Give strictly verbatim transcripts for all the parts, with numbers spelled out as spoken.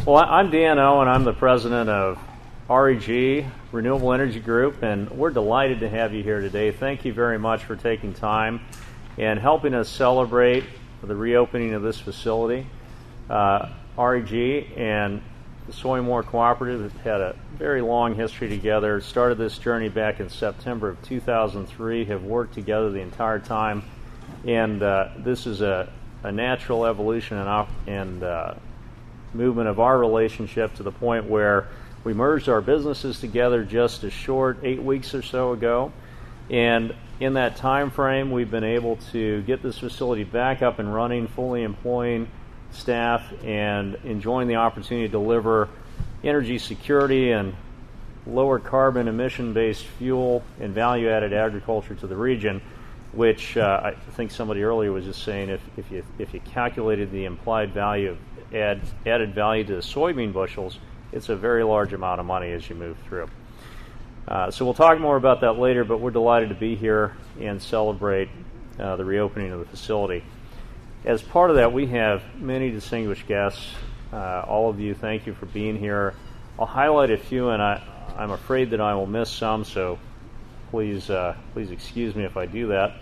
Well, I'm Dan Owen. I'm the president of R E G, Renewable Energy Group, and we're delighted to have you here today. Thank you very much for taking time and helping us celebrate the reopening of this facility. Uh, R E G and the Soymore Cooperative have had a very long history together. Started this journey back in September of two thousand three, have worked together the entire time, and uh, this is a, a natural evolution and, op- and uh, movement of our relationship to the point where we merged our businesses together just a short eight weeks or so ago, and in that time frame we've been able to get this facility back up and running, fully employing staff and enjoying the opportunity to deliver energy security and lower carbon emission based fuel and value added agriculture to the region, which uh, I think somebody earlier was just saying if, if you if you calculated the implied value of add, added value to the soybean bushels, it's a very large amount of money as you move through. Uh, so we'll talk more about that later, but we're delighted to be here and celebrate uh, the reopening of the facility. As part of that, we have many distinguished guests. Uh, all of you, thank you for being here. I'll highlight a few, and I, I'm afraid that I will miss some, so please uh, please excuse me if I do that.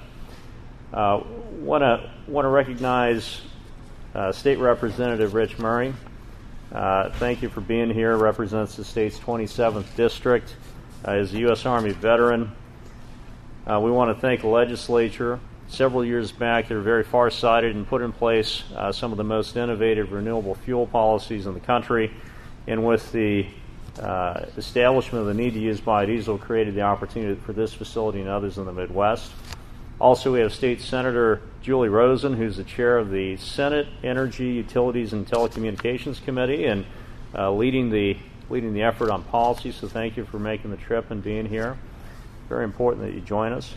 Uh, want to want to recognize uh, State Representative Rich Murray. Uh, thank you for being here. Represents the state's twenty-seventh district. Uh, is a U S Army veteran. Uh, we want to thank the legislature. Several years back, they were very far-sighted and put in place uh, some of the most innovative renewable fuel policies in the country. And with the uh, establishment of the need to use biodiesel, created the opportunity for this facility and others in the Midwest. Also, we have State Senator Julie Rosen, who's the chair of the Senate Energy, Utilities, and Telecommunications Committee, and uh, leading the leading the effort on policy. So thank you for making the trip and being here. Very important that you join us.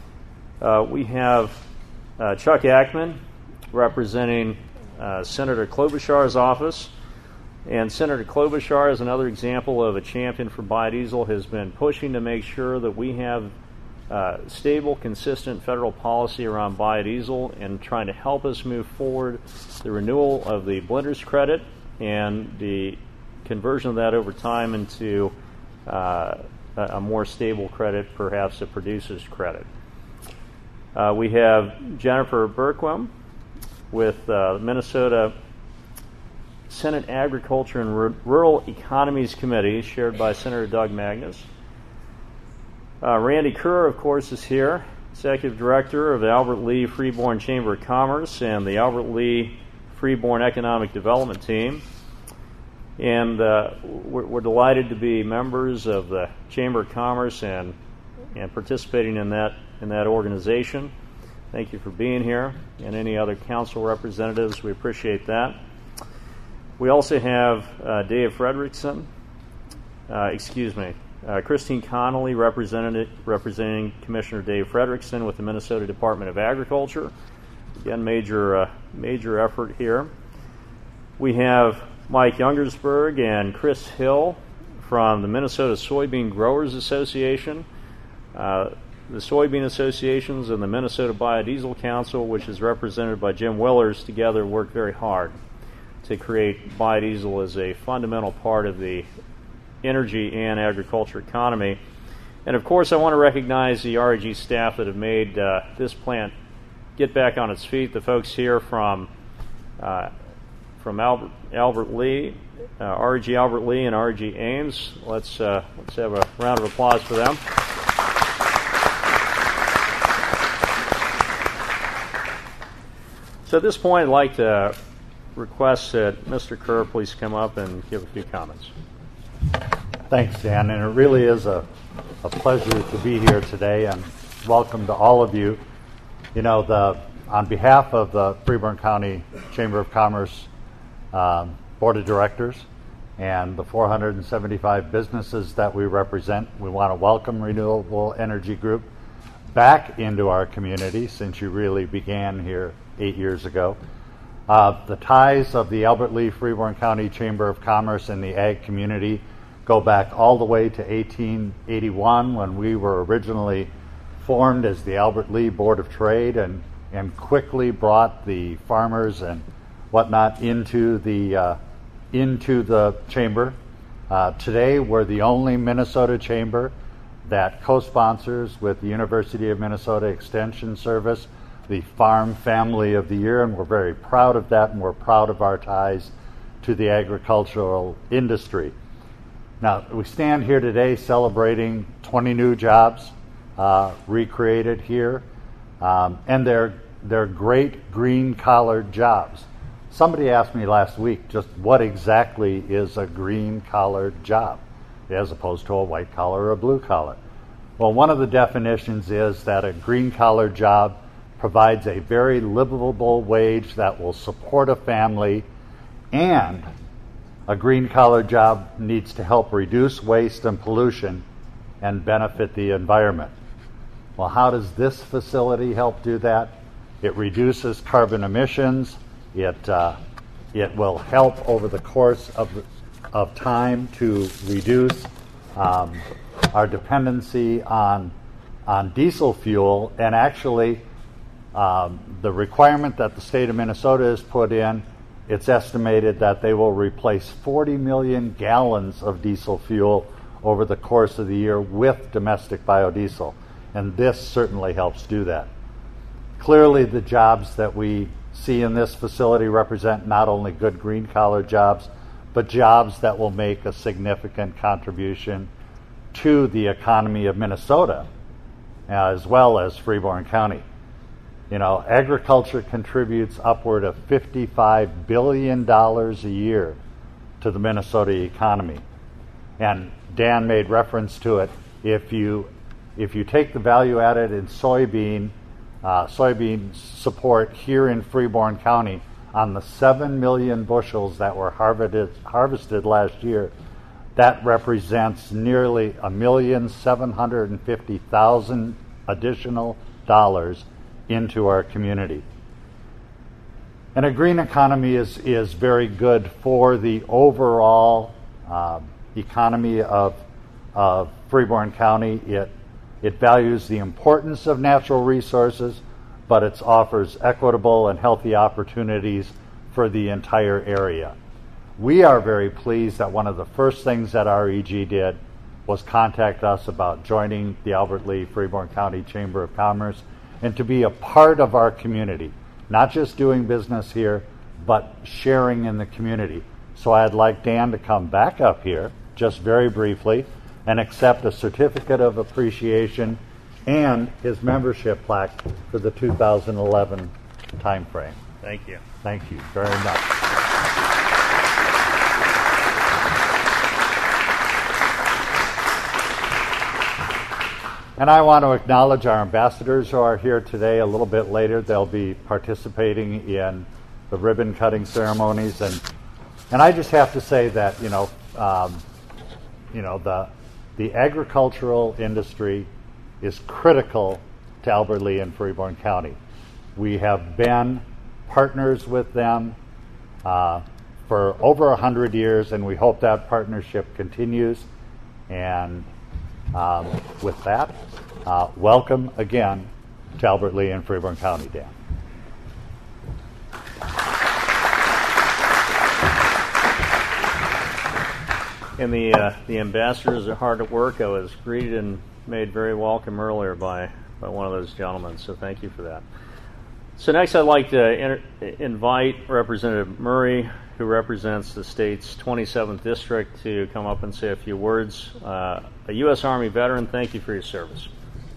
Uh, we have uh, Chuck Ackman representing uh, Senator Klobuchar's office. And Senator Klobuchar is another example of a champion for biodiesel, has been pushing to make sure that we have uh, stable, consistent federal policy around biodiesel and trying to help us move forward the renewal of the blender's credit and the conversion of that over time into uh, a more stable credit, perhaps a producer's credit. Uh, we have Jennifer Berquam with uh, Minnesota Senate Agriculture and R- Rural Economies Committee, chaired by Senator Doug Magnus. Uh, Randy Kerr, of course, is here, Executive Director of the Albert Lea Freeborn Chamber of Commerce and the Albert Lea Freeborn Economic Development Team. And uh, we're, we're delighted to be members of the Chamber of Commerce and and participating in that in that organization. Thank you for being here, and any other council representatives, we appreciate that. We also have uh, Dave Fredrickson, uh, excuse me, uh, Christine Connolly representing, representing Commissioner Dave Fredrickson with the Minnesota Department of Agriculture. Again, major uh, major effort here. We have Mike Youngersberg and Chris Hill from the Minnesota Soybean Growers Association. Uh, the Soybean Associations and the Minnesota Biodiesel Council, which is represented by Jim Willers, together work very hard to create biodiesel as a fundamental part of the energy and agriculture economy. And of course, I want to recognize the R E G staff that have made uh, this plant get back on its feet. The folks here from uh, from Albert, Albert Lea, uh, R E G Albert Lea and R E G Ames. Let's uh, let's have a round of applause for them. So at this point, I'd like to request that Mister Kerr please come up and give a few comments. Thanks, Dan, and it really is a, a pleasure to be here today, and welcome to all of you. You know, the on behalf of the Freeborn County Chamber of Commerce um, Board of Directors and the four hundred seventy-five businesses that we represent, we want to welcome Renewable Energy Group back into our community since you really began here eight years ago. Uh, the ties of the Albert Lea Freeborn County Chamber of Commerce and the ag community go back all the way to eighteen eighty-one, when we were originally formed as the Albert Lea Board of Trade, and, and quickly brought the farmers and whatnot into the uh, into the chamber. Uh, today, we're the only Minnesota chamber that co-sponsors with the University of Minnesota Extension Service the Farm Family of the Year, and we're very proud of that, and we're proud of our ties to the agricultural industry. Now, we stand here today celebrating twenty new jobs uh, recreated here, um, and they're, they're great green-collared jobs. Somebody asked me last week just what exactly is a green-collared job as opposed to a white-collar or a blue-collar. Well, one of the definitions is that a green-collar job provides a very livable wage that will support a family, and a green-collar job needs to help reduce waste and pollution and benefit the environment. Well, how does this facility help do that? It reduces carbon emissions. It uh, it will help over the course of of time to reduce um, our dependency on on diesel fuel, and actually um, the requirement that the state of Minnesota has put in, it's estimated that they will replace forty million gallons of diesel fuel over the course of the year with domestic biodiesel, and this certainly helps do that. Clearly, the jobs that we see in this facility represent not only good green-collar jobs, but jobs that will make a significant contribution to the economy of Minnesota, uh, as well as Freeborn County. You know, agriculture contributes upward of fifty-five billion dollars a year to the Minnesota economy. And Dan made reference to it. If you, if you take the value added in soybean, Uh, soybean support here in Freeborn County on the seven million bushels that were harvested, harvested last year, that represents nearly a million seven hundred fifty thousand additional dollars into our community. And a green economy is, is very good for the overall uh, economy of, of Freeborn County. It It values the importance of natural resources, but it offers equitable and healthy opportunities for the entire area. We are very pleased that one of the first things that R E G did was contact us about joining the Albert Lea Freeborn County Chamber of Commerce and to be a part of our community, not just doing business here, but sharing in the community. So I'd like Dan to come back up here just very briefly and accept a certificate of appreciation and his membership plaque for the two thousand eleven time frame. Thank you. Thank you very much. And I want to acknowledge our ambassadors who are here today. A little bit later, they'll be participating in the ribbon cutting ceremonies, and and I just have to say that you know, um, you know the. The agricultural industry is critical to Albert Lea and Freeborn County. We have been partners with them uh, for over a hundred years, and we hope that partnership continues. And um, with that, uh, welcome again to Albert Lea and Freeborn County, Dan. And the uh, the ambassadors are hard at work. I was greeted and made very welcome earlier by, by one of those gentlemen, so thank you for that. So next I'd like to inter- invite Representative Murray, who represents the state's twenty-seventh district, to come up and say a few words. Uh, a U S Army veteran, thank you for your service.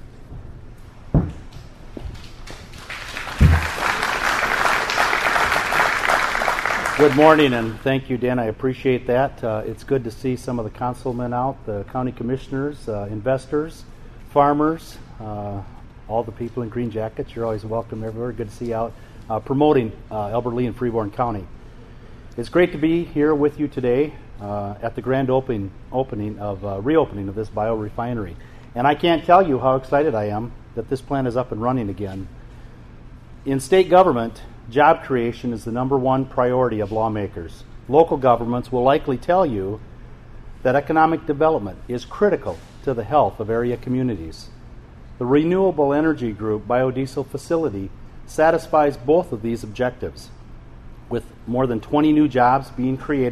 Good morning, and thank you, Dan. I appreciate that. Uh, it's good to see some of the councilmen out, the county commissioners, uh, investors, farmers, uh, all the people in green jackets. You're always welcome everywhere. Good to see you out uh, promoting uh, Albert Lea and Freeborn County. It's great to be here with you today uh, at the grand opening, opening of uh, reopening of this biorefinery. And I can't tell you how excited I am that this plant is up and running again. In state government, job creation is the number one priority of lawmakers. Local governments will likely tell you that economic development is critical to the health of area communities. The Renewable Energy Group biodiesel facility satisfies both of these objectives, with more than twenty new jobs being created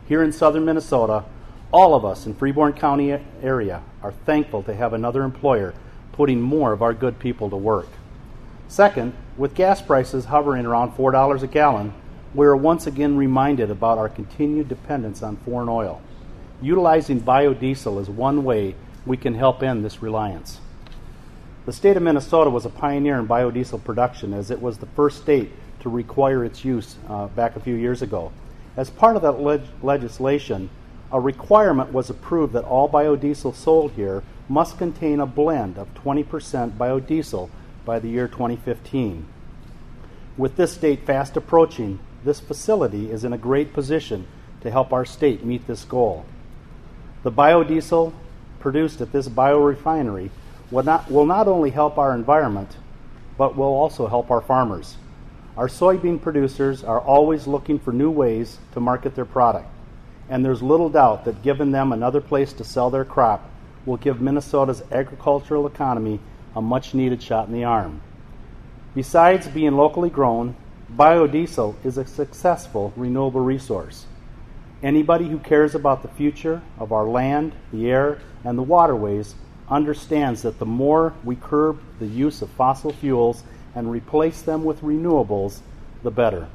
Here in southern Minnesota, all of us in Freeborn County area are thankful to have another employer putting more of our good people to work. Second, with gas prices hovering around four dollars a gallon, we are once again reminded about our continued dependence on foreign oil. Utilizing biodiesel is one way we can help end this reliance. The state of Minnesota was a pioneer in biodiesel production, as it was the first state to require its use uh, back a few years ago. As part of that leg- legislation, a requirement was approved that all biodiesel sold here must contain a blend of twenty percent biodiesel by the year twenty fifteen. With this date fast approaching, this facility is in a great position to help our state meet this goal. The biodiesel produced at this biorefinery will not, will not only help our environment, but will also help our farmers. Our soybean producers are always looking for new ways to market their product, and there's little doubt that giving them another place to sell their crop will give Minnesota's agricultural economy a much-needed shot in the arm. Besides being locally grown, biodiesel is a successful renewable resource. Anybody who cares about the future of our land, the air, and the waterways understands that the more we curb the use of fossil fuels and replace them with renewables, the better.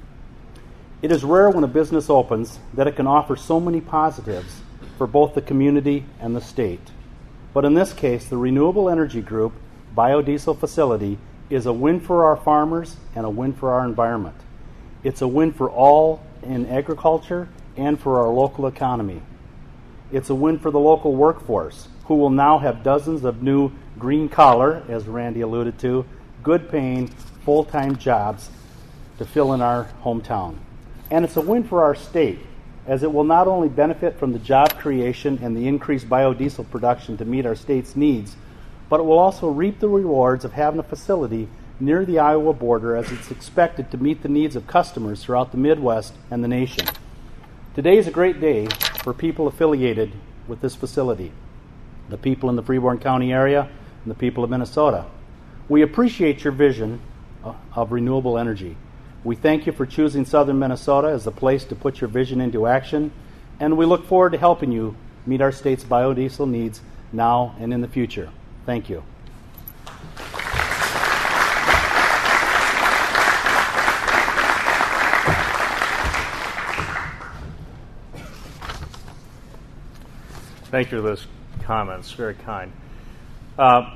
It is rare when a business opens that it can offer so many positives for both the community and the state. But in this case, the Renewable Energy Group biodiesel facility is a win for our farmers and a win for our environment. It's a win for all in agriculture and for our local economy. It's a win for the local workforce, who will now have dozens of new green collar, as Randy alluded to, good paying, full-time jobs to fill in our hometown. And it's a win for our state, as it will not only benefit from the job creation and the increased biodiesel production to meet our state's needs, but it will also reap the rewards of having a facility near the Iowa border, as it's expected to meet the needs of customers throughout the Midwest and the nation. Today is a great day for people affiliated with this facility, the people in the Freeborn County area and the people of Minnesota. We appreciate your vision of renewable energy. We thank you for choosing southern Minnesota as the place to put your vision into action, and we look forward to helping you meet our state's biodiesel needs now and in the future. Thank you. Thank you for those comments. Very kind. Uh,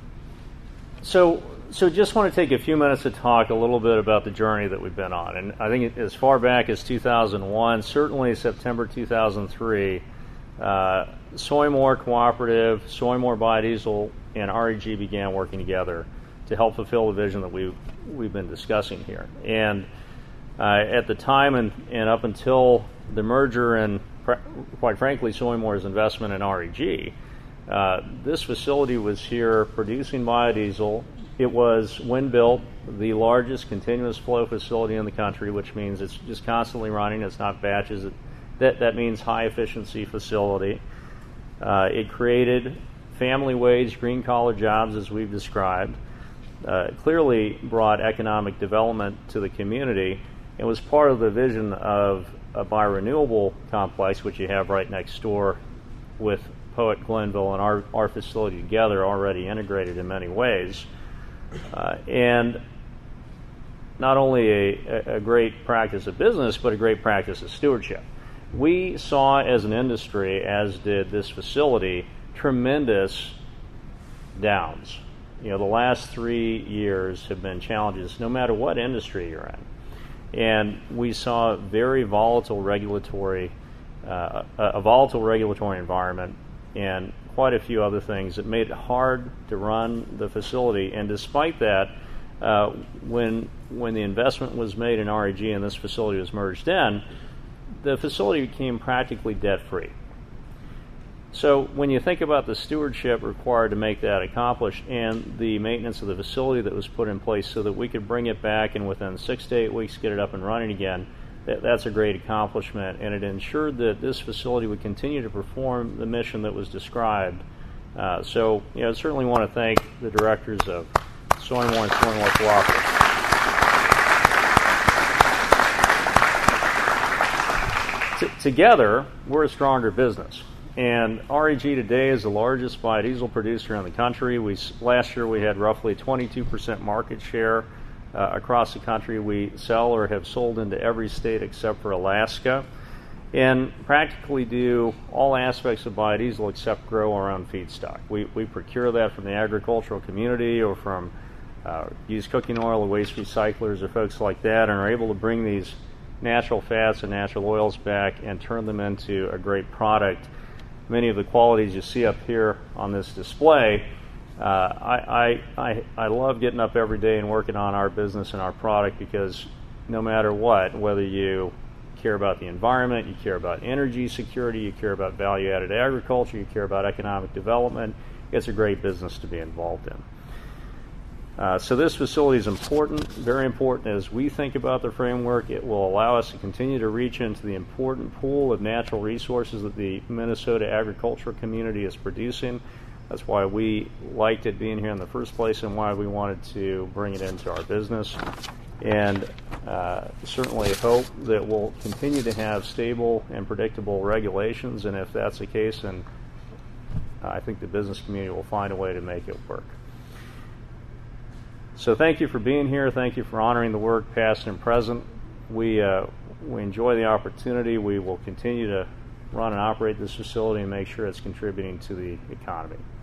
so, so just want to take a few minutes to talk a little bit about the journey that we've been on. And I think as far back as two thousand one, certainly September two thousand three, uh, Soymore Cooperative, Soymore Biodiesel, and R E G began working together to help fulfill the vision that we've, we've been discussing here. And uh, at the time and, and up until the merger and quite frankly, Soymore's investment in R E G, uh, this facility was here producing biodiesel. It was, when built, the largest continuous flow facility in the country, which means it's just constantly running. It's not batches. It, that, that means high-efficiency facility. Uh, it created family-wage, green-collar jobs, as we've described. Uh, it clearly brought economic development to the community and was part of the vision of a biorenewable complex, which you have right next door with Poet Glenville and our, our facility together, already integrated in many ways. Uh, and not only a, a great practice of business, but a great practice of stewardship. We saw as an industry, as did this facility, tremendous downs. You know, the last three years have been challenges, no matter what industry you're in. And we saw very volatile regulatory, uh, a volatile regulatory environment, and quite a few other things that made it hard to run the facility. And despite that, uh, when when the investment was made in R E G and this facility was merged in, the facility became practically debt-free. So when you think about the stewardship required to make that accomplished and the maintenance of the facility that was put in place so that we could bring it back and within six to eight weeks get it up and running again, that, that's a great accomplishment. And it ensured that this facility would continue to perform the mission that was described. Uh, so, you know, I certainly want to thank the directors of Soymore and Soymore Cooperative. T- together, we're a stronger business. And R E G today is the largest biodiesel producer in the country. We, last year we had roughly twenty-two percent market share uh, across the country. We sell or have sold into every state except for Alaska, and practically do all aspects of biodiesel except grow our own feedstock. We, we procure that from the agricultural community or from uh, used cooking oil or waste recyclers or folks like that, and are able to bring these natural fats and natural oils back and turn them into a great product. Many of the qualities you see up here on this display, uh, I, I, I, I love getting up every day and working on our business and our product, because no matter what, whether you care about the environment, you care about energy security, you care about value-added agriculture, you care about economic development, it's a great business to be involved in. Uh, so this facility is important, very important as we think about the framework. It will allow us to continue to reach into the important pool of natural resources that the Minnesota agricultural community is producing. That's why we liked it being here in the first place and why we wanted to bring it into our business. And uh, certainly hope that we'll continue to have stable and predictable regulations, and if that's the case, then I think the business community will find a way to make it work. So thank you for being here. Thank you for honoring the work, past and present. We uh, we enjoy the opportunity. We will continue to run and operate this facility and make sure it's contributing to the economy.